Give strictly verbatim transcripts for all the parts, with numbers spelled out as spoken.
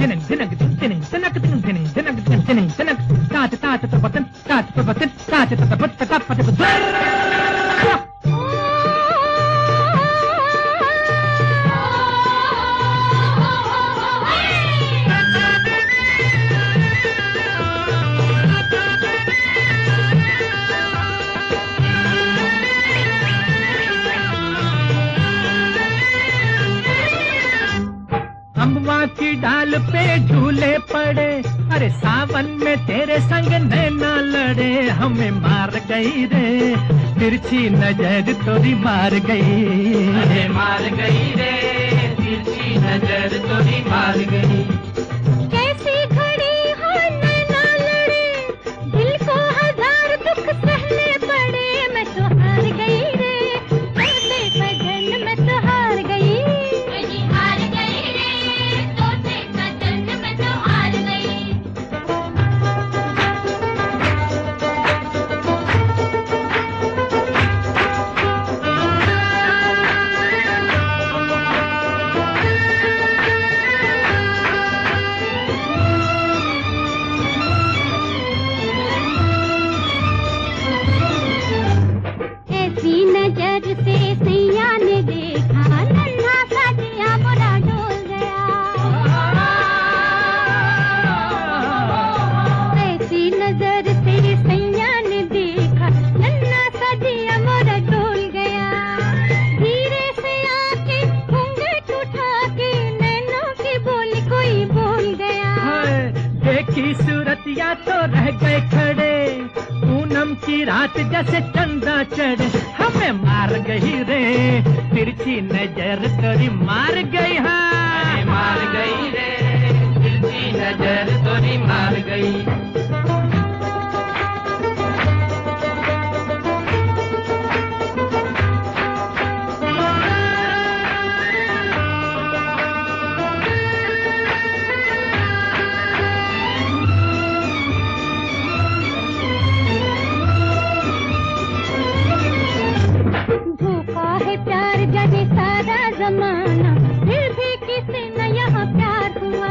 धिनक धिनक धिनक धिनक धिनक धिनक धिनक धिनक तात तात तपतन तात तपतन तात तपत तप तप अम्बा की डाल पे झूले पड़े, अरे सावन में तेरे संग नैना लड़े, हमें मार गई रे तिरछी नजर तोरी मार गई, अरे मार गई रे तिरछी नजर तोरी मार गई। कैसी घड़ी हो नैना लड़े, दिल को हजार दुख सहने पड़े, मैं तो हार गई रे तोते सजन, मैं तो हार गई, नजर से सैया ने देखा, नन्हा सा जिया मोरा डोल गया, ऐसी नजर से सैया ने देखा, नन्हा सा जिया मोरा डोल गया, धीरे से आके घूंघट उठा के नैनों की बोली कोई बोल गया, देखी सूरत या तो रह गए खड़े, पूनम की रात जैसे चंदा चढ़े, हमें मार गई रे तिरछी नजर तोरी मार गई, हाँ मार गई रे तिरछी नजर तोरी मार गई। सारा जमाना फिर भी किसी न यहाँ प्यार हुआ,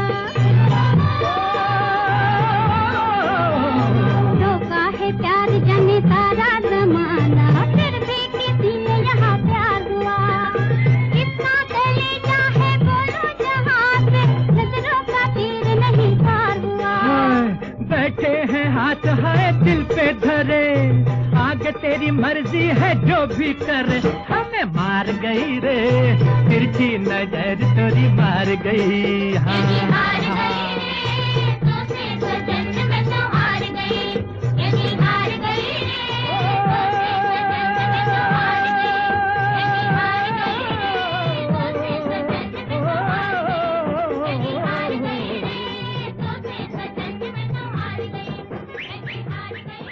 धोखा है प्यार जाने सारा जमाना, फिर भी किसी ने यहाँ प्यार हुआ, कितना कलेजा है बोलो जहाँ से, नजरों का तीर नहीं पार हुआ, बैठे हैं हाथ है दिल पे धरे, आगे तेरी मर्जी है जो भी करे, हमें मार गई रे तिरछी नजर तोरी मार गई, हाँ हार गई रे तोते सजन, मैं तो हार गई, यही हार गई रे तोते सजन, मैं तो हार गई, यही हार गई रे तोते सजन, मैं तो हार गई, यही हार गई रे तोते सजन, मैं तो हार गई, यही हार गई।